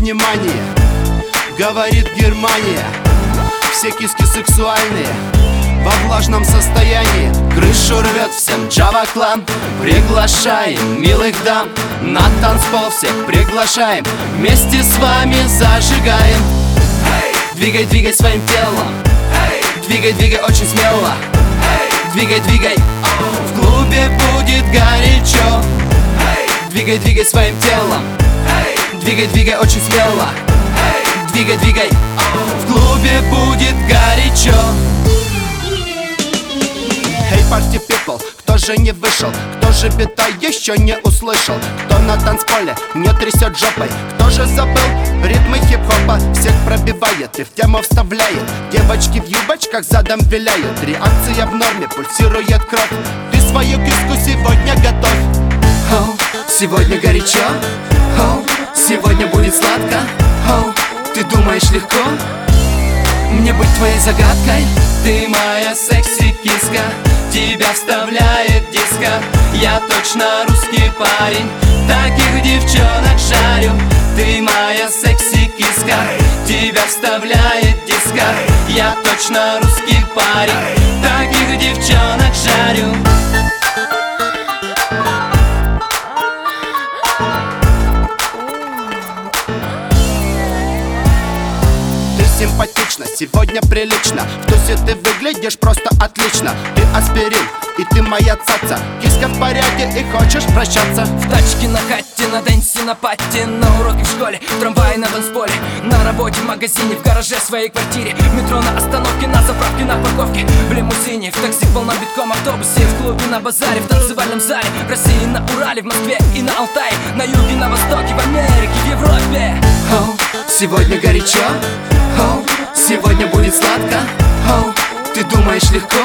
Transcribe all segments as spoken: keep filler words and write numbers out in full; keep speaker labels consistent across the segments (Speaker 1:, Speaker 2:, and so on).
Speaker 1: внимание, говорит Германия. Все киски сексуальные во влажном состоянии. Крышу рвет всем Java Clan. Приглашаем милых дам на танцпол, всех приглашаем. Вместе с вами зажигаем. Двигай, двигай своим телом. Двигай, двигай очень смело. Двигай, двигай, в клубе будет горячо. Двигай, двигай своим телом. Двигай, двигай очень смело. Двигай, двигай, в клубе будет горячо. Hey, party people, кто же не вышел? Кто же бета еще не услышал? Кто на танцполе не трясет жопой? Кто же забыл ритмы хип-хопа? Всех пробивает и в тему вставляет. Девочки в юбочках задом виляют. Реакция в норме, пульсирует кровь. Ты свою киску сегодня готовь. Oh, сегодня горячо. Oh, сегодня будет сладко. Oh, ты думаешь легко мне быть твоей загадкой? Ты моя секси-киска, тебя вставляет диско. Я точно русский парень, таких девчонок жарю. Ты моя секси-киска, тебя вставляет диско. Я точно русский парень, таких девчонок жарю. Симпатично, сегодня прилично. В тусе ты выглядишь просто отлично. Ты аспирин, и ты моя цаца. Киска в порядке и хочешь прощаться.
Speaker 2: В тачке, на хате, на дэнсе, на патте, на уроке в школе, в трамвае, на танцполе, на работе, в магазине, в гараже, в своей квартире, в метро, на остановке, на заправке, на парковке, в лимузине, в такси, в полном битком автобусе, в клубе, на базаре, в танцевальном зале, в России, на Урале, в Москве и на Алтае, на юге, на востоке, в Америке, в Европе.
Speaker 1: Oh, сегодня горячо. Oh, сегодня будет сладко. Oh, ты думаешь легко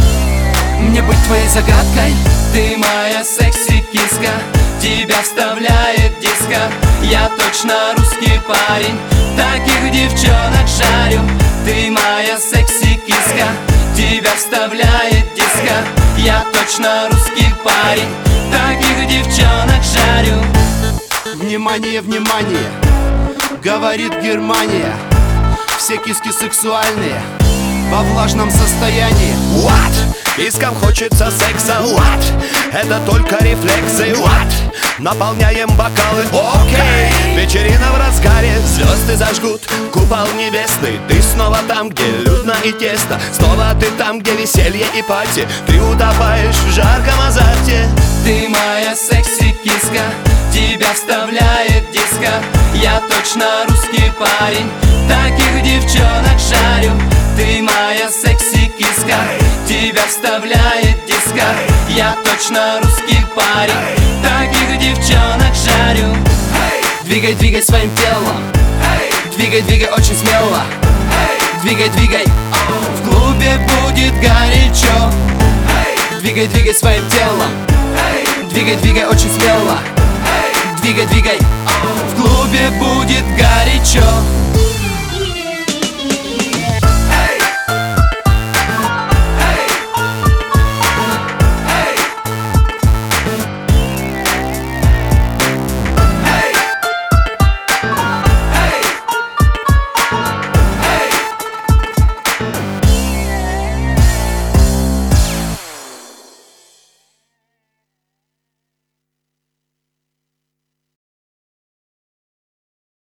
Speaker 1: мне быть твоей загадкой?
Speaker 2: Ты моя секси-киска, тебя вставляет диско. Я точно русский парень, таких девчонок жарю. Ты моя секси-киска, тебя вставляет диско. Я точно русский парень, таких девчонок жарю.
Speaker 1: Внимание, внимание, говорит Германия. Все киски сексуальные во влажном состоянии.
Speaker 3: What? Кискам хочется секса. What? Это только рефлексы. What? Наполняем бокалы. Окей, okay. Вечерина в разгаре, звезды зажгут купол небесный. Ты снова там, где людно и тесно. Снова ты там, где веселье и пати. Ты утопаешь в жарком азарте.
Speaker 2: Ты моя секси-киска, тебя вставляет диско. Я точно русский парень, таких девчонок жарю. Ты моя секси-киска, тебя вставляет диско. Я точно русский парень, таких девчонок жарю.
Speaker 1: Двигай, двигай своим телом. Двигай, двигай очень смело. Двигай, двигай, в клубе будет горячо. Двигай, двигай своим телом. Двигай, двигай очень смело. Двигай, двигай, в клубе будет горячо.